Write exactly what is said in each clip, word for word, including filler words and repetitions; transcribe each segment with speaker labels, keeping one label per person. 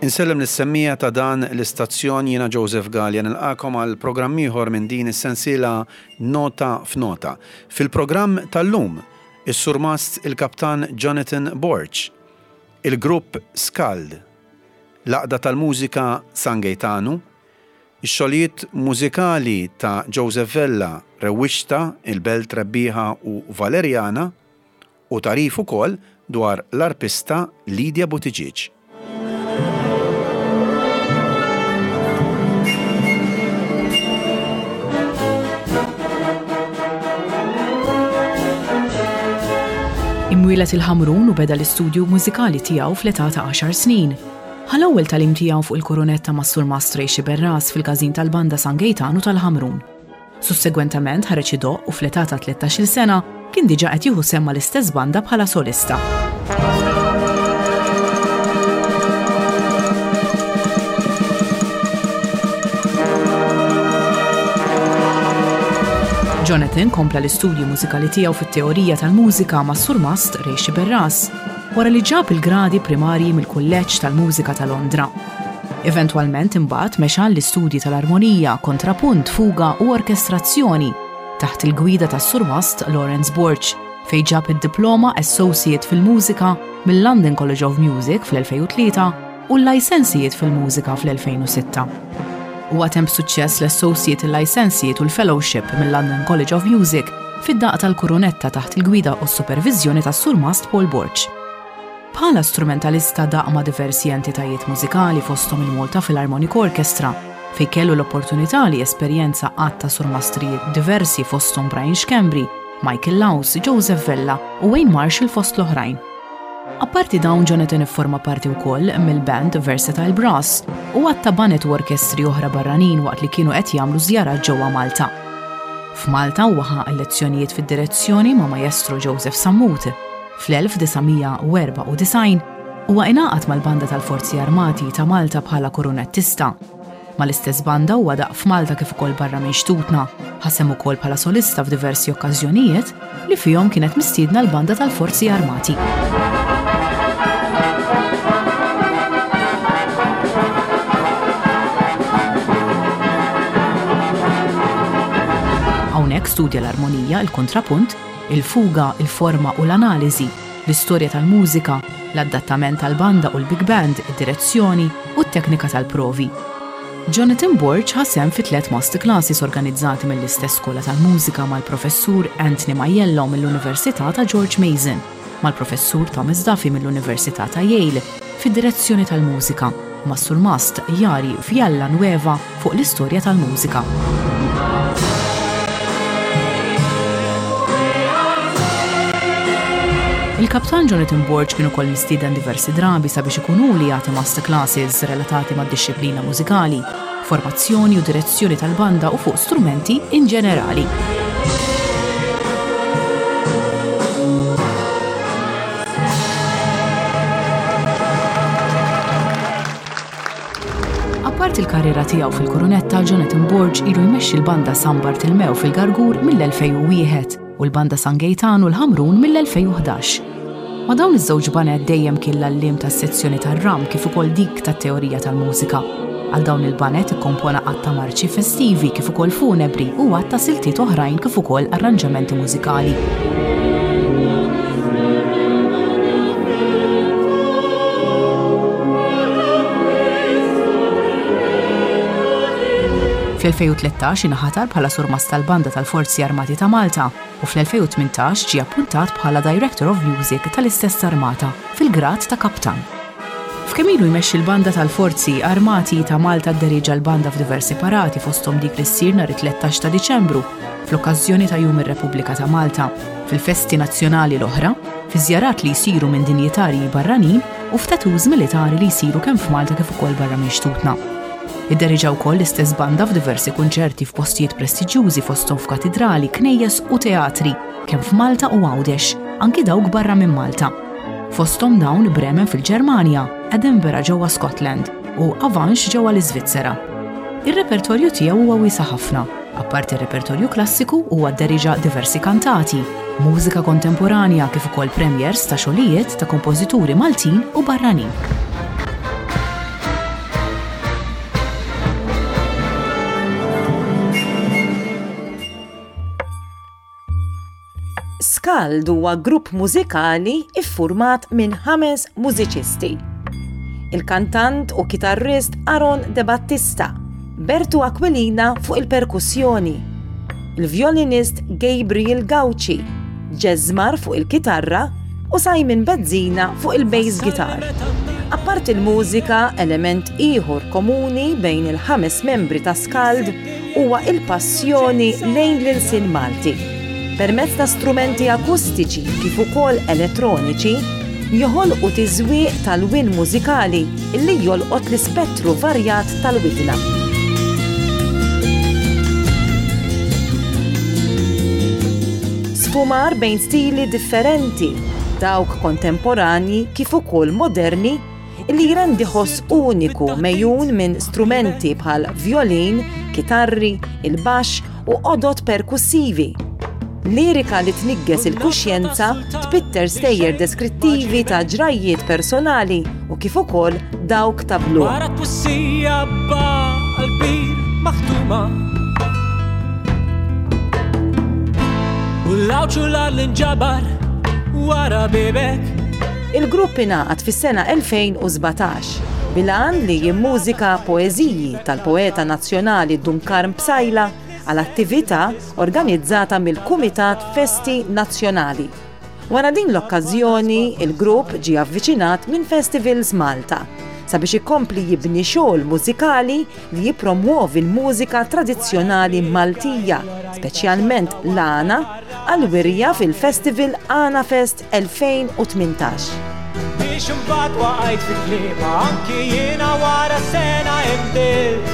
Speaker 1: Insellem lis-semmija ta' dan l-istazzjon jiena Joseph Gallia nilqakom għal programm ieħor minn din is-sensiela Nota f'Nota. Fil-programm tal-lum, is-surmast il-Kaptan Jonathan Borch, il-grupp Skald, l-għaqda tal-mużika San Gaetano, ix-xogħlijiet mużikali ta' Joseph Vella, Rewwixta, il-Belt Rebbieħa u Valeriana, u tarif ukoll dwar l-arpista Lidja Buttigieg.
Speaker 2: Imwielet il-Ħamrun u beda l-istudju mużikali tiegħu fl-età ta' għaxar snin. Ħal-ewwel tal-im tiegħu fuq il-kurunetta ma' Surmast Rejxi Berras fil-każin tal-banda San Gaetano tal-Ħamrun. Sussegwentament ħareġ idoqq u fl-età ta' tlettax-il sena kien diġà qed jieħu semma l-istess banda bħala solista. Jonathan kompla l-istudju mużikali tiegħu fit-teorija tal-mużika ma' Surmast Rejxi Berras wara li ġab il-gradi primarji mill-Kulleġġ tal-Mużika ta' Londra. Eventwalment imbagħad mexa l-istudji tal-armonija, kontrapunt, fuga u orkestrazzjoni taħt il-gwida tas-Surmast Lawrence Borch fejn ġab id-diploma Associate fil-Mużika mill-London College of Music fl-elfejn u tlieta u l-Licentiate fil-Mużika fl-elfejn u sitta. U għatem b'suċċess l-Associate, il-Licentiate u l-Fellowship mill-London College of Music fid-daqqa tal-kurunetta taħt il-gwida u s-supervizjoni tas-Surmast Paul Borch. Bħala strumentalista daqma diversi entitajiet mużikali fosthom il-Malta Philharmonic Orchestra fejn kellu l-opportunità li esperjenza għatta surmastrijiet diversi fosthom Brian Schembri, Michael Laus, Joseph Vella u Wayne Marshall fost l-oħrajn. Apparti dawn Jonathan ifforma parti wkoll mill-band Versatile Brass u għatta banet u orkestri oħra barranin waqt li kienu qed jagħmlu żjarat ġewwa Malta. F'Malta huwa ħaq lezzjonijiet fid-direzzjoni ma' Maestro Joseph Sammut. fl-elf design u erba' u design huwa ingħaqad mal-Banda tal-Forzi Armati ta' Malta bħala korunettista. Mal-istess banda huwa daq f'Malta kif ukoll barra minn Xtutna, ħasem ukoll bħala solista f'diversi okkażjonijiet li fihom kienet mistiedna l-Banda tal-Forzi Armati. Hawnhekk studja l-armonija, il-kontrapunt, il-fuga, il-forma u l-analiżi, l-istorja tal-mużika, l-adattament tal-banda u l-big band, id-direzzjoni u t-teknika tal-provi. Jonathan Borch ħasem fi tliet masterclasses organizzati mill-istess skola tal-mużika mal-professur Anthony Maiello mill-Università ta' George Mason, mal-professur Thomas Duffy mill-Università ta' Yale fid-direzzjoni tal-mużika, ma' Surmast Jari Vjalla Nueva fuq l-istorja tal-mużika. Il-Kaptan Jonathan Borch kienu kol mistieden diversi drabi sabiex ikunu li jagħti masterclasses relatati mad-disciplina mużikali, formazzjoni u direzzjoni tal-banda u fuq strumenti in ġenerali. Apart il-karriera tiegħu fil-kurunetta, Jonathan Borch ilu jmexxi l-banda San Bartolomeo fil-Gargur mill-elfejn u wieħed u l-banda San Gaetano l-Ħamrun mill-elfejn u ħdax. Ma dawn iż-żewġ banet dejjem kien l-alliem tas-sezzjoni tar-ram kif ukoll dik tat-teorija tal-mużika. Għal dawn il-banet ikkompona qatt marċi festivi kif ukoll funebri u għatta siltiet oħrajn kif ukoll arranġamenti mużikali. fl-elfejn u tlettax inaħatar bħala surmast tal-Banda tal-Forzi Armati ta' Malta u fl-elfejn u tmintax ġie appuntat bħala Director of Music tal-istess Armata fil-grad ta' Kaptan. F'kemm ilu jmexxi l-Banda tal-Forzi Armati ta' Malta dderieġa l-banda f'diversi parati fosthom dik li ssir nhar it-tlettax ta' Diċembru fl-okkażjoni ta' Jum ir-Repubblika ta' Malta, fil-festi nazzjonali l-oħra, fi żjarat li jsiru minn dinjitarji barranin u f'tatuż militari li jsiru kemm f'Malta kif ukoll barra minn Xtutna. Idderieġa wkoll l-istess banda f'diversi kunċerti f'postijiet prestiġjużi fosthom f'katedrali, knejjes u teatri, kemm f'Malta u Għawdex, anki dawk barra minn Malta. Fosthom dawn Bremen fil-Ġermanja, Edinburgh ġewwa Scotland u Avanx ġewwa l-Iżvizzera. Ir-repertorju tiegħu huwa wiesa' ħafna. Apparti ir-repertorju klassiku huwa dderieġa diversi kantati, mużika kontemporanja kif ukoll premiers ta' xogħlijiet ta' kompożituri Maltin u barranin.
Speaker 3: Skald huwa grupp mużikali iffurmat minn ħames mużiċisti. Il-kantant u kitarrist Aaron De Battista, Bertu Aquilina fuq il-perkussjoni, il-violinist Gabriel Gauci, Ġeżmar fuq il-kitarra u Simon Bezzina fuq il-bass guitar. Apart il-mużika, element ieħor komuni bejn il-ħames membri ta' Skald huwa il-passjoni lejn l-ilsien Malti. Permezz ta' strumenti akustiċi kif ukoll elettroniċi, joħolqu tiżwieq tal-win mużikali illi jolqot l-ispettru varjat tal-widna. Sfumar bejn stili differenti, dawk kontemporani kif ukoll moderni, illi jrendi ħoss uniku mejjun minn strumenti bħal violin, kitarri, il-baxx u qodod perkussivi. Lirika li tnigges il-kuxjenza tpitter stejjer deskrittivi ta' ġrajiet personali u kif ukoll dawk ta' blu.
Speaker 4: Wara twissija b'qalbir maħtuma u l-awċu l-inġabar wara bebek.
Speaker 3: Il-grupp ingħaqad fis-sena elfejn u sbatax bil-għan li jimmużika poeżiji tal-poeta nazzjonali Dunkarn Bsajla għal attività organizzata mill-Kumitat Festi Nazzjonali. Wara din l-okkażjoni, il-grupp ġie avviċinat minn Festivals Malta sabiex ikompli jibni xogħol mużikali li jippromuovi l-mużika tradizzjonali Maltija, speċjalment l-Għana, għal wirja fil-Festival Għana Fest elfejn u tmintax.
Speaker 4: Biex imbagħad waqgħet fil-klieba anki jiena wara sena imdilt.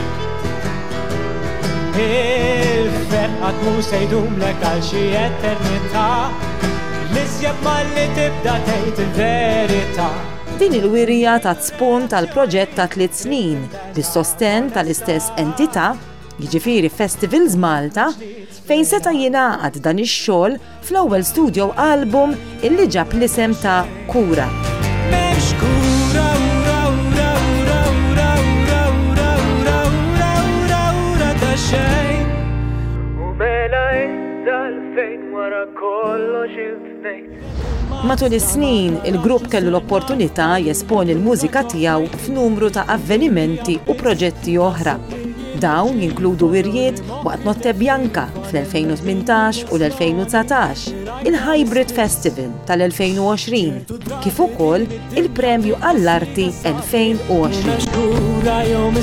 Speaker 4: Il-ferqat mu sejdumlek għal xi eternità, l-iżjeb malli tibda tgħid il-verità.
Speaker 3: Din il-wirja ta' tspun tal-proġett ta' tliet snin bis-sosten tal-istess entità, jiġifieri Festivals Malta, fejn seta' jingħaqad dan ix-xogħol fl-ewwel studio album illi ġab l-isem ta' Kura.
Speaker 4: M'hemmx kura ura ura ura ura ura ura ura ura ura ura ta' xejn. U mela id-dalfejn wara kollox il-tnejn.
Speaker 3: Matul is-snin, il-grupp kellu l-opportunità jesponi l-mużika tiegħu f'numru ta' avvenimenti u proġetti oħra. Dawn jinkludu wirjiet waqt Notte Bjanka fl-elfejn u tmintax u l-elfejn u tsatax, il-Hybrid Festival tal-elfejn u għoxrin, kif ukoll il-Premju għall-Arti elfejn u għoxrin.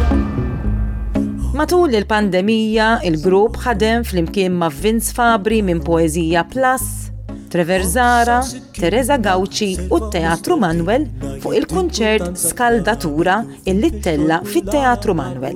Speaker 3: Matul il-pandemija, il-grupp ħadem fl-imkien ma' Vince Fabri minn Poezija Plus, Trevor Zara, Teresa Gauci u t-Teatru Manuel fuq il-kunċert Skaldatura illi ttella fit-Teatru Manuel.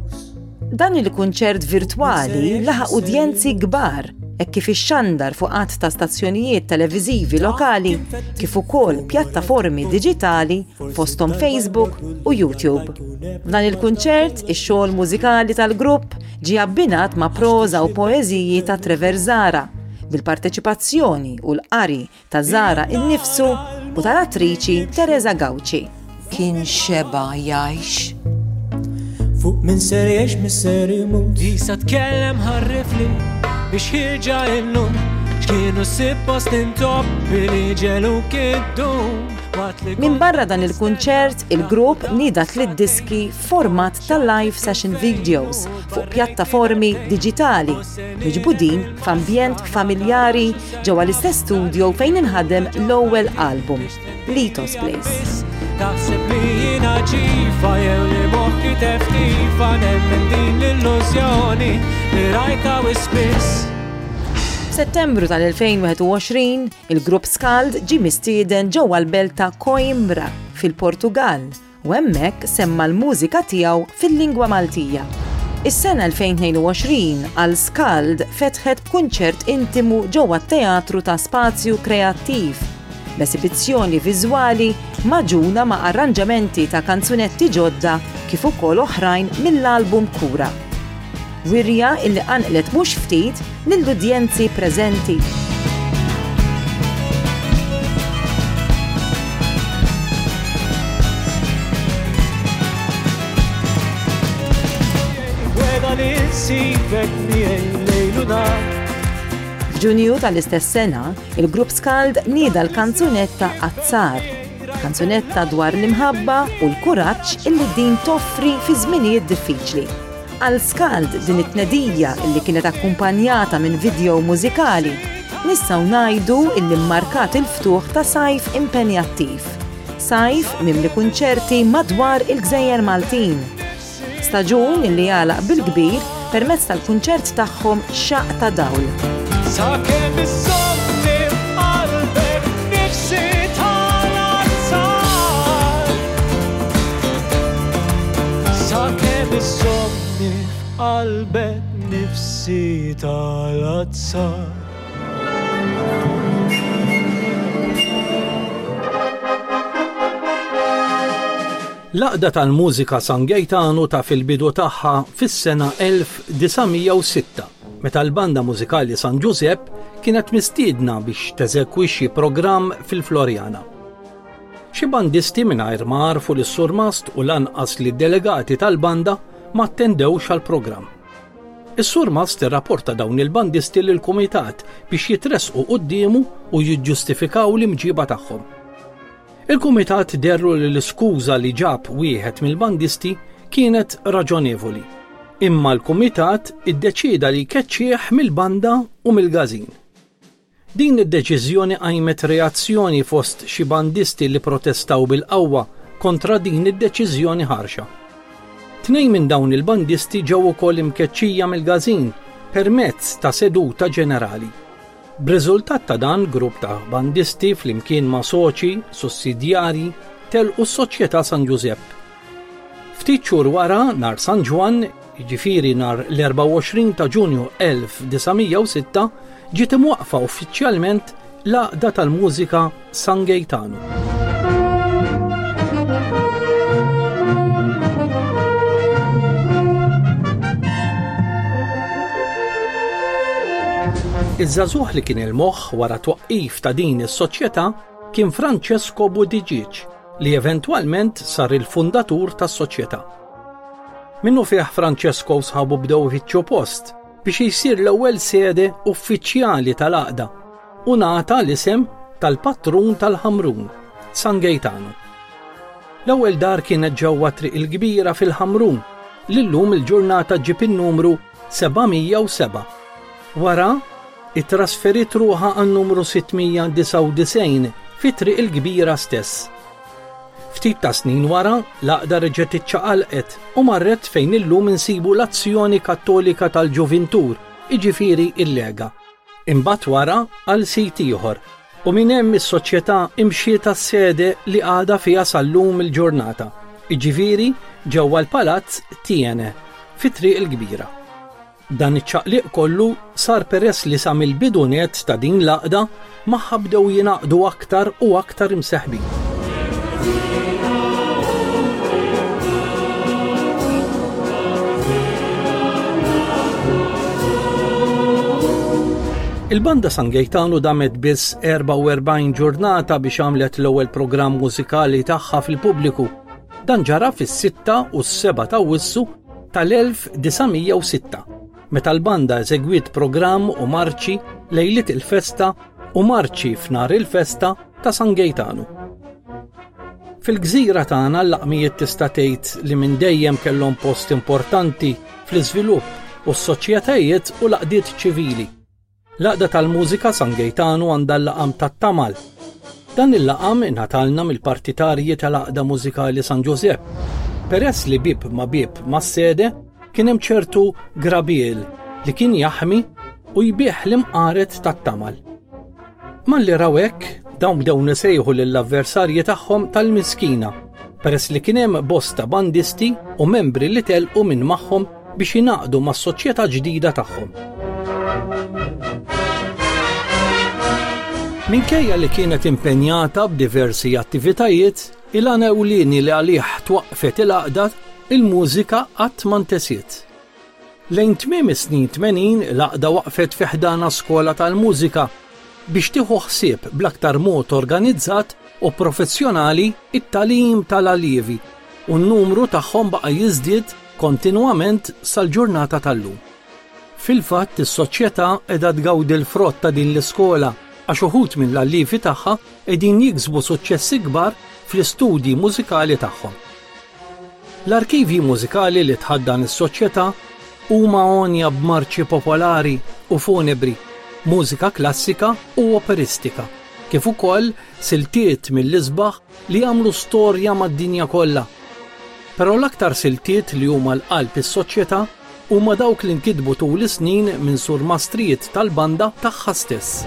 Speaker 3: Dan il-kunċert virtwali laħaq udjenzi kbar hekk kif ix-xandar fuq qatt ta' stazzjonijiet televiżivi lokali kif ukoll pjattaformi diġitali fosthom Facebook u YouTube. F'dan il-kunċert ix-xogħol mużikali tal-grupp ġie abbinat ma' proża u poeżiji ta' Trevor Zara bil-parteċipazzjoni u l-qari ta' Zara innifsu u tal-attriċi Teresa Gauci. Kien xeba jgħix.
Speaker 4: Fuq min ser jgħix mis ser imut. Disa tkellem ħarrifli biex ħirġa innum x'kienu suppost intoppi li ġelu kiddum.
Speaker 3: Min barra dan il-kunċert, il-grupp nida tliet diski format ta' live session videos fuq pjattaformi digitali, miġbudin f'ambjent familjari ġewwa l-istess studio fejn inħadem l-ewwel album, Litos Place.
Speaker 4: Taħseb li jiena ġifa jew li moħħi teftifa nemmen din l-illużjoni li rajta wispiss.
Speaker 3: F'Settembru tal-elfejn u għoxrin, il-grupp Skald ġie mistieden ġewwa l-belt ta' Coimbra fil-Portugal u hemmhekk semma l-mużika tiegħu fil-lingwa Maltija. Is-sena elfejn u tnejn u għoxrin għal Skald fetħet b'kunċert intimu ġewwa t-Teatru ta' Spazju Kreattiv, b'esibizzjoni viżwali maġuna ma' arranġamenti ta' kanzunetti ġodda kif ukoll oħrajn mill-album Kura. Wirja illi qanqlet mhux ftit lill-udjenzi preżenti.
Speaker 4: Weda li nsibek miegħi lejl u nar,
Speaker 3: F'Ġunju tal-istess sena, il-grupp Skald nieda l-kanzunetta Azzar, kanzunetta dwar l-imħabba u l-kuraġġ illi din toffri fi żminijiet diffiċli. Għal Skald din it-tnedija illi kienet akkumpanjata minn video mużikali, nistgħu ngħidu illi mmarkat il-ftuħ ta' sajf impenjattiv. Sajf mimli kunċerti madwar il-Gżejjer Maltin. Staġun illi jagħlaq bil-kbir permezz tal-kunċert tagħhom Xaq ta' dawl.
Speaker 4: Sakemm issomni f'qalbek nifsi tal-azzar. Sakemm issomni f'qalbek nifsi tal-azzar.
Speaker 5: L-għaqda tal-mużika Sangejtanu ta' fil-bidu tagħha fis-sena elf tisa' u sitta, meta l-banda mużikali San Giuseppe kienet mistiedna biex teżekwixxi programm fil-Florjana. Xi bandisti mingħajr ma għarfu lis-Surmast u lanqas li delegati tal-banda ma attendewx għall-programm. Is-Surmast irrapporta dawn il-bandisti lill-Kumitat biex jitressqu qudiemu u jiġġustifikaw l-imġiba tagħhom. Il-Kumitat derru li l-iskuża li ġab wieħed mill-bandisti kienet raġonevoli, imma l-Kumitat iddeċida li jkeċċih mill-banda u mill-gażin. Din id-deċiżjoni qajmet reazzjoni fost xi bandisti li protestaw bil-qawwa kontra din id-deċiżjoni ħarxa. Tnejn minn dawn il-bandisti ġew ukoll imkeċċija mill-gażin permezz ta' seduta ġenerali. B'riżultat ta' dan, grupp ta' bandisti flimkien ma' soċi, sussidjarji, telqu s-Soċjetà San Giuseppe. Ftit xhur wara, nhar San Ġwan, jiġifieri nhar l-erba' u għoxrin ta' Ġunju elf tisa' u sitta, ġiet imwaqqfa uffiċjalment l-għaqda tal-mużika Sangejtanu. Iż-żagħżugħ li kien il-moħħ wara twaqqif ta' din is-soċjetà kien Francesco Buttigieg li eventwalment sar il-fundatur tas-soċjetà. Minnu fih Francesco u sħabu bdew ifittxu post biex jsir l-ewwel sede uffiċjali tal-għaqda u ngħata l-isem tal-patrun tal-Ħamrun, Sangejtanu. L-ewwel dar kienet ġewwa Triq il-Kbira fil-Ħamrun li llum il-ġurnata ġib in-numru sebgħamija u seba'. Wara ittrasferit ruħha għan-numru sittmija u disa' u disgħin fi Triq il-Kbira stess. Ftit ta' snin wara, l-għaqda reġgħet iċċaqalqet u marret fejn illum insibu l-Azzjoni Kattolika tal-Ġuventur, jiġifieri il-Lega. Imbagħad wara għal sit ieħor u minn hemm is-soċjetà imxiet għas-sede li għadha fiha sal-lum il-ġurnata, jiġifieri ġewwa l-Palazz Tiene fi Triq il-Kbira. Dan iċ-ċaqliq kollu sar peress li sa mill-bidunet ta' din l-għaqda magħha bdew jingħaqdu aktar u aktar imseħbin. Il-banda Sangejtanu damet biss erba' u erbgħin ġurnata biex għamlet l-ewwel programm mużikali tagħha fil-pubbliku. Dan ġara fis-sitta u s-seba' ta' Awwissu tal-elf tisa' u sitta. Meta l-banda eżegwit programm u marċi lejlit il-festa u marċi f'nar il-festa ta' Sangejtanu. Fil-gżira tagħna l-laqmijiet tista' tgħid li minn dejjem kellhom post importanti fl-iżvilupp u s-soċjetajiet u l-għaqdiet ċivili. L-għaqda tal-mużika Sangejtanu għandha l-laqam tat-Tamal. Dan il-laqam ingħatalna mill-partitarji tal-għaqda mużikali San Giuseppe. Peress li bib ma bib ma' sede kien hemm ċertu grabiel li kien jaħmi u jbieħ l-imqaret tat-Tamal. Malli raw hekk, dawn bdew nisejħu lill-avversarji tagħhom tal-miskina, peress li kien hemm bosta bandisti u membri li telqu minn magħhom biex jingħaqdu mas-soċjetà ġdida tagħhom. Minkejja li kienet impenjata b'diversi attivitajiet, il-għana ewlieni li għalih twaqqfet il-għaqda il-mużika qatt ma ntesiet. Lejn tmiem is-snin tmenin l-għaqda waqfet fi ħdana skola tal-mużika biex tieħu ħsieb bl-aktar mod organizzat u professjonali it-tagħlim tal-allievi u n-numru tagħhom baqa' jiżdied kontinwament sal-ġurnata tal-lum. Fil-fatt is-soċjetà qiegħda tgawdi l-frott ta' din l-iskola għax uħud mill-allievi tagħha qegħdin jiksbu suċċessi kbar fl-istudji mużikali tagħhom. L-arkivji mużikali li tħaddan is-soċjetà huma għonja b'marċi popolari u funebri, mużika klassika u operistika, kif ukoll siltiet mill-isbaħ li jagħmlu storja mad-dinja kollha. Però l-aktar siltiet li huma l-qalb is-soċjetà huma dawk li nkitbu tul is-snin minn surmastrijiet tal-banda tagħha stess.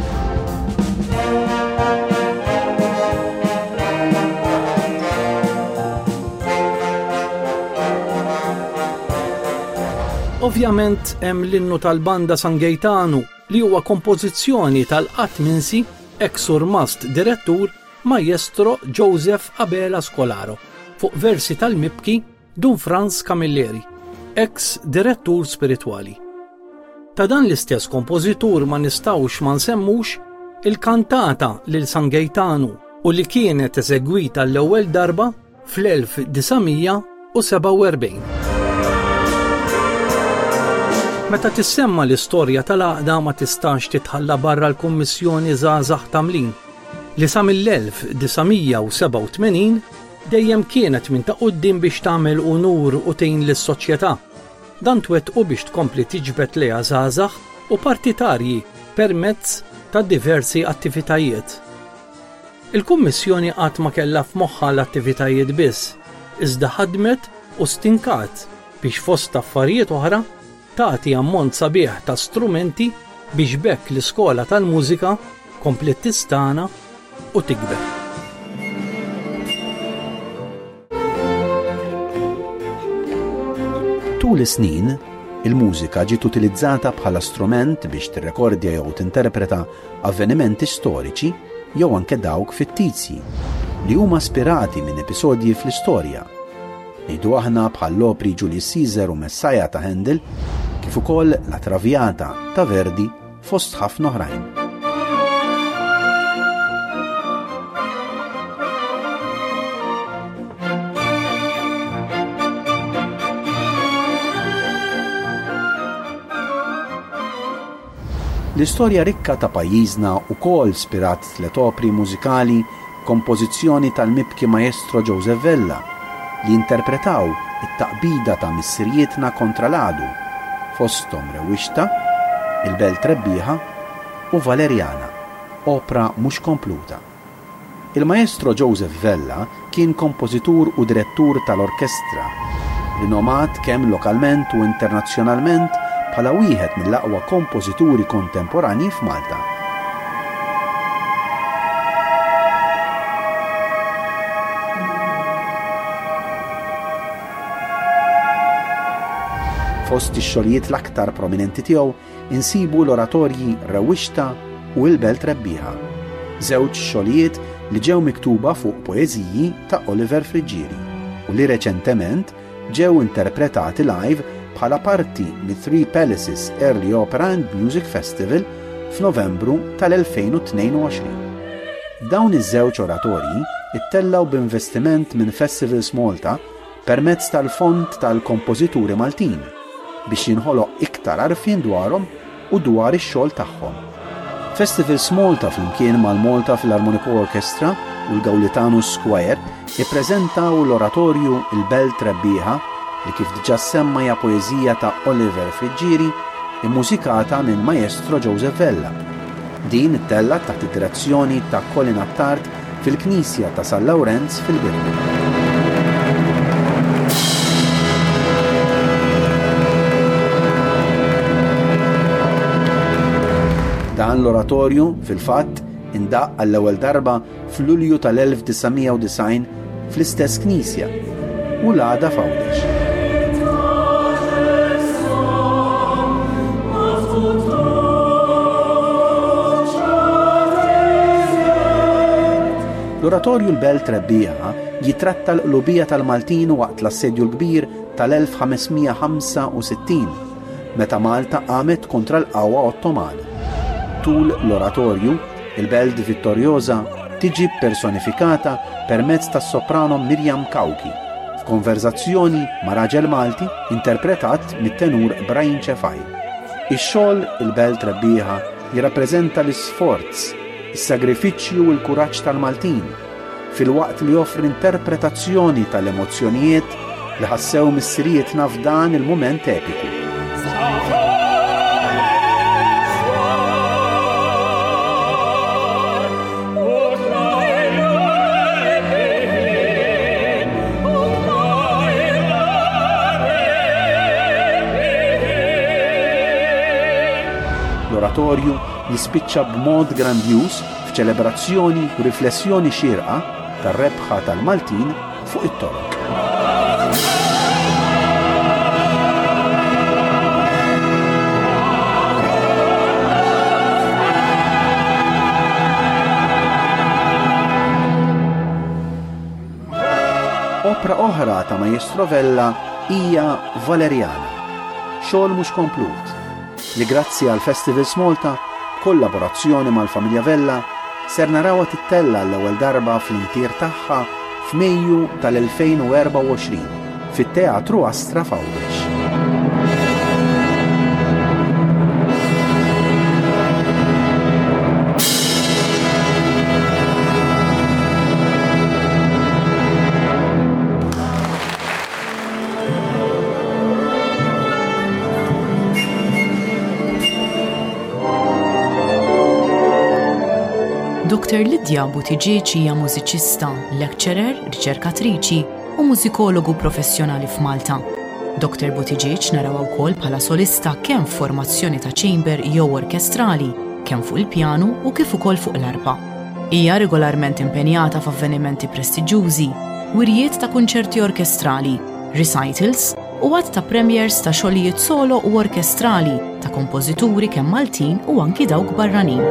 Speaker 5: Ovvjament hemm l-innu tal-banda San Gaetano li huwa kompożizzjoni tal-qatt minsi ex-surmast direttur Maestro Joseph Abela Scolaro fuq versi tal-mibki Dun Franz Camilleri, ex-direttur spiritwali. Ta' dan l-istess kompożitur ma nistgħux ma nsemmux il-kantata lil San Gaetano u li kienet eżegwita l-ewwel darba fl-elf disgħomija seba' u erbgħin. Meta tissemma l-istorja tal-għaqda ma tistax titħalla barra l-Kummissjoni Żgħażagħ Tamlin li sa mill-elf disgħomija seba' u tmenin dejjem kienet minn ta' quddiem biex tagħmel unur u tgħin lis-soċjetà. Dan twettqu biex tkompli tiġbed lejha żgħażagħ u partitarji permezz ta' diversi attivitajiet. Il-Kummissjoni qatt ma kellha f'moħħha l-attivitajiet biss, iżda ħadmet u stinkat biex fost affarijiet oħra tagħti ammont sabiħ ta' strumenti biex bekk l-iskola tal-mużika komplet tistana u tikber.
Speaker 1: Tul is-snin, il-mużika ġiet utilizzata bħala strument biex tirrekordja jew tinterpreta avvenimenti storiċi jew anke dawk fittizji li huma ispirati minn episodji fl-istorja. Ngħidu aħna bħall-opri Julius Caesar u Messiah ta' Handel, kif ukoll La Traviata ta' Verdi fost ħafna oħrajn. L-istorja rikka ta' pajjiżna wkoll spirat tliet opri mużikali kompożizzjoni tal-mibki Maestro Joseph Vella li interpretaw it-taqbida ta' missirietna kontra l-għadu, fosthom Rewixta, Il-Belt Rebbieħa u Valeriana, opra mhux kompluta. Il-Maestro Joseph Vella kien kompożitur u direttur tal-orkestra, rinomat kemm lokalment u internazzjonalment bħala wieħed mill-aqwa kompożituri kontemporanji f'Malta. Fost ix-xogħlijiet l-aktar prominenti tiegħu insibu l-oratorji Rewixta u Il-Belt Rebbieħa, żewġ xogħlijiet li ġew miktuba fuq poeżiji ta' Oliver Frigieri u li reċentement ġew interpretati live bħala parti mit Three Palaces Early Opera and Music Festival f'Novembru tal-elfejn u tnejn u għoxrin. Dawn iż-żewġ oratorji ittellaw b'investiment minn Festivals Malta permezz tal-Fond tal-Kompożituri Maltin biex jinħoloq iktar għarfien dwarhom u dwar ix-xogħol tagħhom. Festivals Malta flimkien mal-Malta Philharmonic Orchestra u l-Gawlitanus Square ippreżentaw l-oratorju Il-Belt Rebbieħa li kif diġà semma hija poeżija ta' Oliver Frigieri immużikata minn Maestro Joseph Vella. Din ittella taħt id-direzzjoni ta' Colin Attard fil-Knisja ta' San Lawrenz fil-Birmingham. Dan l-oratorju fil-fatt indaq għall-ewwel darba f'Lulju tal-elf tisgħomija u design fl-istess knisja u l-għada f'Għawdex. L-oratorju L-Belt Rebbieħa jitratta l-qlubija tal-Maltin waqt l-assedju l-kbir tal-elf ħamesmija ħamsa u sittin, meta Malta qamet kontra l-qawwa Ottomana. Tul l-oratorju, il-Belt Vittorjosa tiġi personifikata permezz tas-soprano Miriam Kauki f'konverzazzjoni ma' raġel Malti interpretat mit-tenur Brian Cefaj. Ix-xogħol il-belt rebbieħa jirrappreżenta l-isforz, is-sagrifiċċju u l-kuraġġ tal-Maltin fil-waqt li joffri interpretazzjoni tal-emozzjonijiet li ħassew missirijiet f'dan il-mument epiku. L-oratorju jispiċċa b'mod grandjuż f'ċelebrazzjoni u riflessjoni xierqa tar-rebħa tal-Maltin fuq it-toroq. Opra oħra ta' Maestro Vella hija Valeriana, xogħol mhux komplut, li grazzi għal Festivals Malta, kollaborazzjoni mal-familja Vella, ser narawha tittella l-ewwel darba fl-intir tagħha f'Mejju tal-elfejn u erba' u għoxrin fit-Teatru Astra f'Awdex.
Speaker 2: doktor Lidja Buttigieg hija mużiċista, lecturer, riċerkatriċi u mużikologu professjonali f'Malta. doktor Buttigieg narawha wkoll bħala solista kemm f'formazzjoni ta' chamber jew orkestrali, kemm fuq il-pjanu u kif ukoll fuq l-arpa. Hija regolarment impenjata f'avvenimenti prestiġjużi, wirjiet ta' kunċerti orkestrali, recitals u għadd ta' premiers ta' xogħlijiet solo u orkestrali ta' kompożituri kemm Maltin u anki dawk barranin.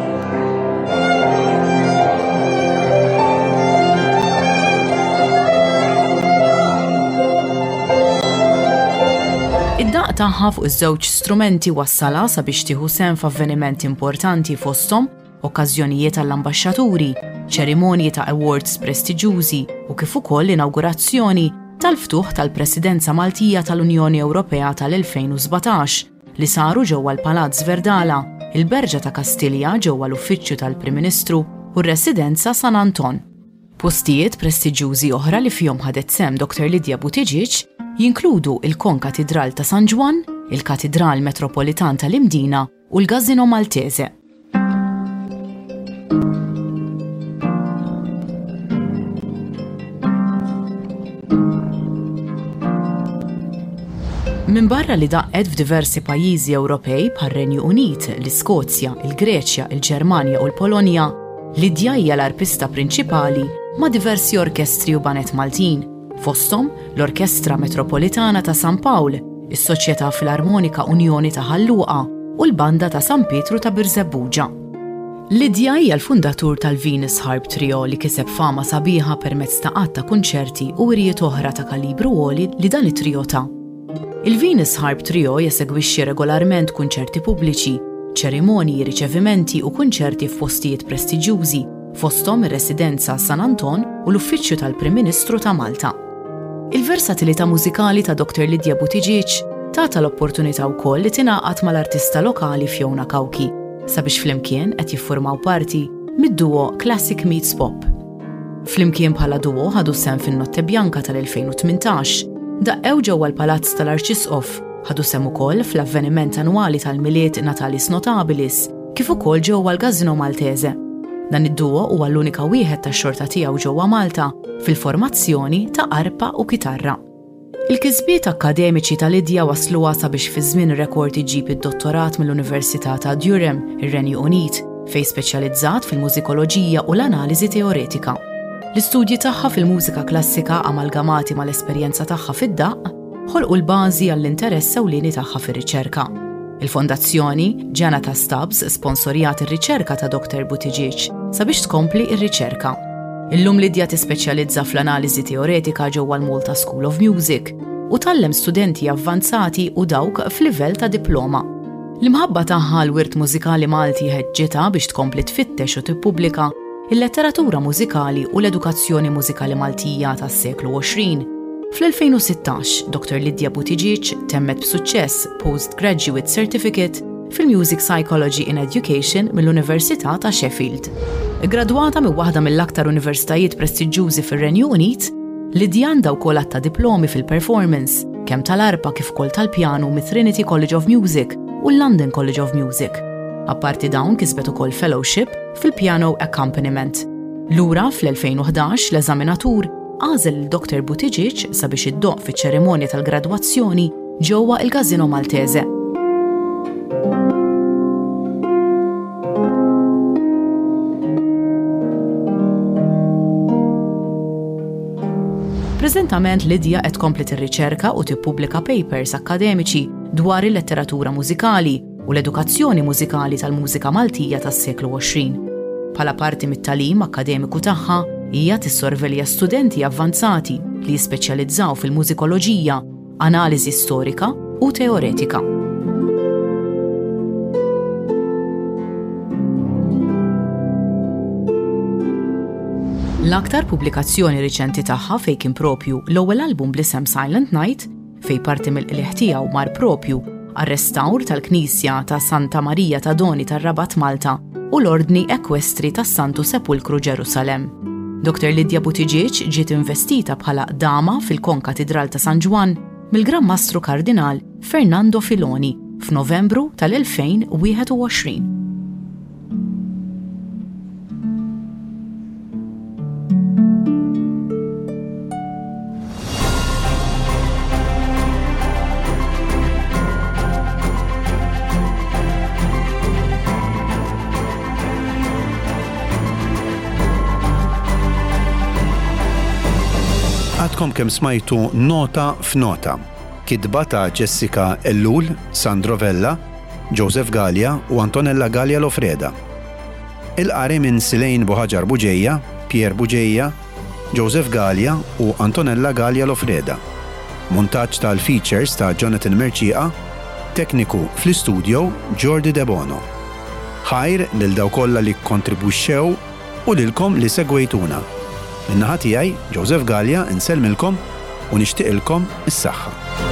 Speaker 2: Id-daq tagħha fuq iż-żewġ strumenti wassala sabiex tieħu sehem f'avvenimenti importanti fosthom okkażjonijiet għall-ambaxxaturi, ċerimonji ta' awards prestiġjużi u kif ukoll l-inawgurazzjoni tal-ftuħ tal-Presidenza Maltija tal-Unjoni Ewropea tal-elfejn u sbatax li saru ġewwa l-Palazz Verdala, il-Berġa ta' Kastilja ġewwa l-Uffiċċju tal-Prim Ministru u r-Residenza San Anton. Postijiet prestiġjużi oħra li fihom ħadet sehem doktor Lidja Buttigieg jinkludu il-Konkatedral ta' San Ġwan, il-Katedral Metropolitan tal-Imdina u l-Gazzino Maltese. Min barra li daqqet f'diversi pajjiżi Ewropej bħar-Renju Unit, l-Iskozja, il-Greċja, il-Ġermanja u l-Polonja, Lidja hija l-arpista prinċipali ma' diversi orkestri u banet Maltin, fosthom l-Orkestra Metropolitana ta' San Pawl, is-Soċjetà Filarmonika Unjoni ta' Ħalluqa u l-Banda ta' San Pietru ta' Birzebbuġa. Lidja hija l-fundatur tal-Venus Harp Trio li kiseb fama sabiħa permezz ta' qatt ta' kunċerti u wirjiet oħra ta' kalibru għoli li dan it-trio ta'. Il-Venus Harp Trio jesegwixxi regolarment kunċerti pubbliċi, ċerimonji, riċevimenti u kunċerti f'postijiet prestiġjużi, fosthom ir-Residenza San Anton u l-Uffiċċju tal-Prim Ministru ta' Malta. Il-versatilità mużikali ta' doktor Lidja Buttigieg tagħta l-opportunità wkoll li tingħaqad mal-artista lokali Fiona Kawki sabiex flimkien qed jiffurmaw parti mid-duo Classic Meets Pop. Flimkien bħala duo ħadu sehem fin-Notte Bjanka tal-elfejn u tmintax, daqqew ġewwa l-Palazz tal-Arċisqof, ħadu sehem ukoll fl-avveniment annwali tal-Miliet Natalis Notabilis, kif ukoll ġewwa l-Gazzino Maltese. Dan id-duo huwa l-unika wieħed tax-xorta tiegħu ġewwa Malta fil-formazzjoni ta' arpa u kitarra. Il-kisbiet akkademiċi ta' Lidja wasluha sabiex fi żmien rekord iġib id-dottorat mill-Università ta' Durham, ir-Renju Unit, fejn speċjalizzat fil-mużikoloġija u l-analiżi teoretika. L-istudji tagħha fil-mużika klassika amalgamati mal-esperjenza tagħha fid-daqq ħolqu l-bażi għall-interess ewlieni tagħha fir-riċerka. Il-Fondazzjoni Janata Stubbs sponsorijat ir-riċerka ta' doktor Buttigieg sabiex tkompli ir-riċerka. Illum Lidja tispeċjalizza fl-analiżi teoretika ġewwa l-Malta School of Music u tallem studenti avvanzati u dawk f'livell ta' diploma. L-imħabba tagħha l-wirt mużikali Malti ħeġġitha biex tkompli tfittex u tippubblika il-letteratura mużikali u l-edukazzjoni mużikali Maltija tas-seklu għoxrin, Fl-elfejn u sittax, doktor Lidja Buttigieg temmet b'suċċess Postgraduate Certificate fil-Music Psychology in Education mill-Università ta' Sheffield. Igradwata minn waħda mill-aktar universitajiet prestiġjużi fir-Renju Unit, Lidja għandha wkoll għatta diplomi fil-performance, kemm tal-arpa kif ukoll tal-pjanu mit-Trinity College of Music u l-London College of Music. Apparti dawn kisbet ukoll fellowship fil-piano accompaniment. Lura fl-elfejn u ħdax l-eżaminatur għażel il-doktor Buttigieg sabiex iddoq fiċ-ċerimonja tal-gradwazzjoni ġewwa il-Casino Maltese. Preżentament Lidja qed tkompli tir-riċerka u tippubblika papers akademiċi dwar il-letteratura mużikali u l-edukazzjoni mużikali tal-mużika Maltija tas-seklu għoxrin. Bħala parti mit-tagħlim akademiku tagħha hija tissorvelja studenti avvanzati li jispeċjalizzaw fil-mużikoloġija, analiżi storika u teoretika. L-aktar pubblikazzjoni riċenti tagħha fejn kien propju l-ewwel album bl-isem Silent Night fejn parti mill-qlieħ tiegħu mar propju għar-restawr tal-Knisja ta' Santa Marija ta' Doni tar-Rabat Malta u l-Ordni Ekwestri tas-Santu Sepulkru Ġerusalem. doktor Lidja Buttigieg ġiet investita bħala dama fil-Konkatedral ta' San Ġwan mill-Gran Mastru Kardinal Fernando Filoni f'Novembru tal-elfejn u wieħed u għoxrin.
Speaker 1: Għadkom kemm smajtu Nota f'Nota, kitba ta' Jessica Ellul, Sandro Vella, Joseph Gallia u Antonella Gallia Lofreda. Il-qari minn Silejn Buħaġar Buġejja, Pier Buġejja, Joseph Gallia u Antonella Gallia Lofreda. Montaġġ tal-features ta' Jonathan Merċieqa, tekniku fl-istudio Jordi De Bono. Ħajr lil daw kollha li kontribwixxew u lilkom li segwejtuna. Min-naħa tiegħi, Joseph Gallia, insellmilkom u nixtieqilkom is-saħħa.